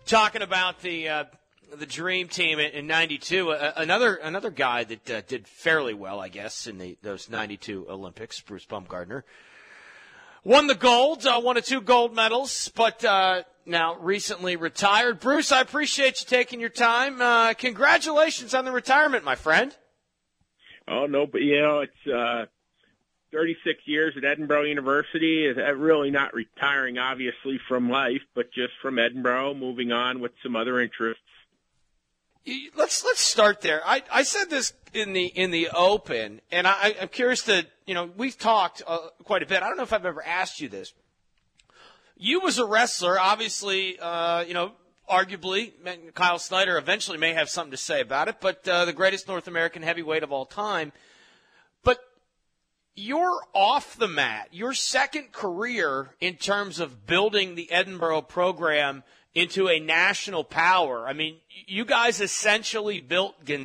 talking about the Dream Team in '92. Another guy that did fairly well, I guess, in those '92 Olympics, Bruce Baumgartner, won the gold, one of 2 gold medals, but now recently retired. Bruce, I appreciate you taking your time. Congratulations on the retirement, my friend. Oh, no, but, it's 36 years at Edinburgh University. Really not retiring, obviously, from life, but just from Edinburgh, moving on with some other interests. Let's start there. I said this in the open, and I'm curious to, we've talked quite a bit. I don't know if I've ever asked you this. You was a wrestler, obviously, arguably, Kyle Snyder eventually may have something to say about it, but the greatest North American heavyweight of all time. But you're off the mat. Your second career in terms of building the Edinburgh program into a national power. I mean, you guys essentially built